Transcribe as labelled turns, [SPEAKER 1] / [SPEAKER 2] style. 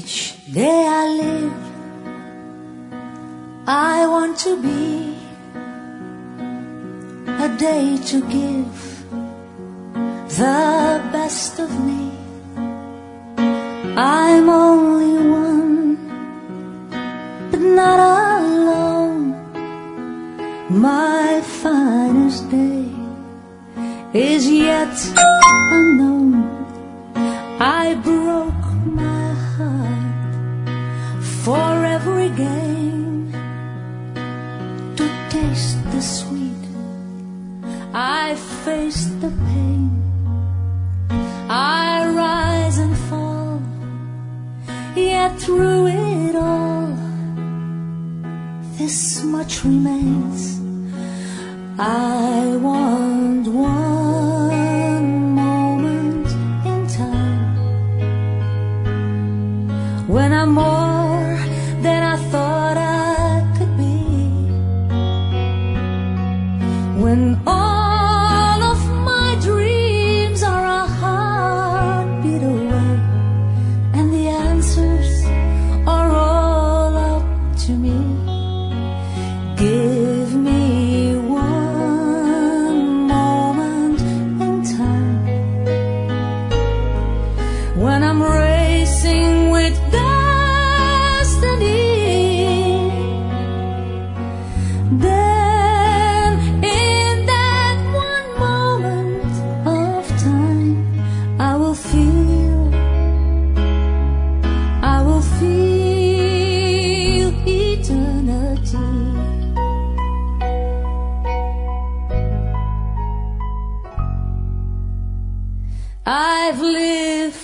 [SPEAKER 1] Each day I live, I want to be a day to give the best of me. I'm only one, but not alone. My finest day is yet unknown. I broke my heart for every game to taste the sweet. I faced the pain. I rise and fall, yet through it all, this much remains. I want one moment in time when I'm more than I thought I could be, when all of my dreams are a heartbeat away, and the answers are all up to me. Give me one moment in time when I'm racing with destiny. Then in that one moment of time, I will feel eternity. I've lived